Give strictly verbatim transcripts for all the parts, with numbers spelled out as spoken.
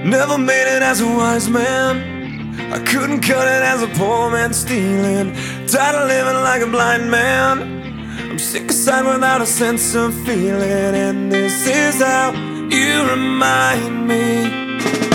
Never made it as a wise man. I couldn't cut it as a poor man stealing. Tired of living like a blind man. I'm sick aside without a sense of feeling. And this is how you remind me.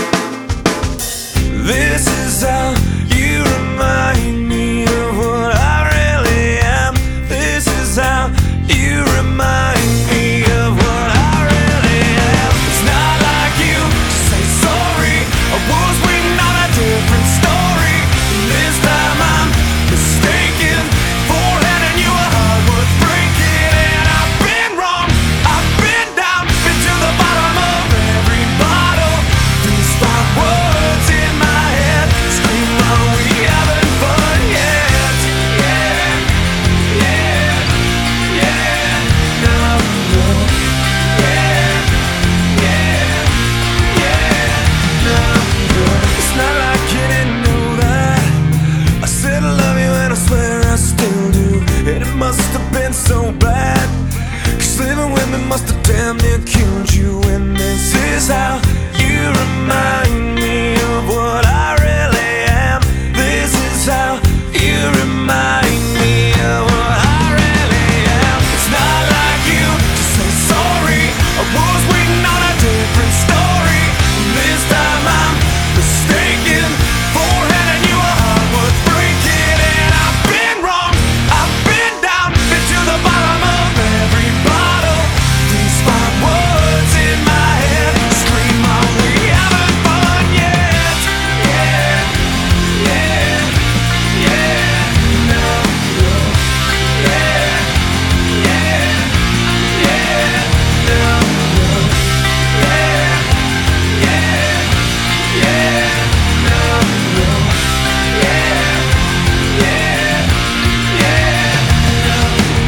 This is how you remind me of what I really am. This is how you remind me of what I really am. It's not like you to say sorry. I was waiting on a different story. This time I'm mistaken for handing you a heart worth breaking. And I've been wrong, I've been down, been to the bottom of every bottle. These five words in my head scream, are we having fun yet? Yeah, yeah, yeah, no, no. Yeah, yeah, yeah, no, no. It's not like you didn't know that I said I love you and I swear I still do. And it must have been so bad, 'cause living with me must have damn near killed you. And this is how you remind me of what I really am. This is how you remind me of what I really am. It's not like you to say sorry. I was waiting on a different story. This time I'm mistaken for handing you a heart worth breaking. And I've been wrong, I've been down, been to the bottom of every bottle. These five words in my head scream, are we having fun yet? Yeah, yeah, yeah, no, no. Yeah, yeah, yeah, no, no. Yeah, yeah, yeah, no, no. Yeah, yeah, yeah, no,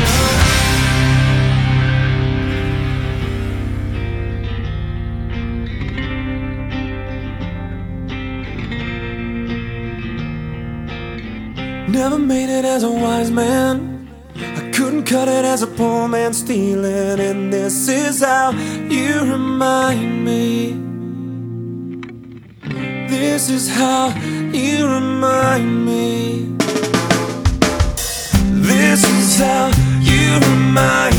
no. Never made it as a wise man. I couldn't cut it as a poor man stealing. And this is how you remind me. This is how you remind me. This is how you remind me.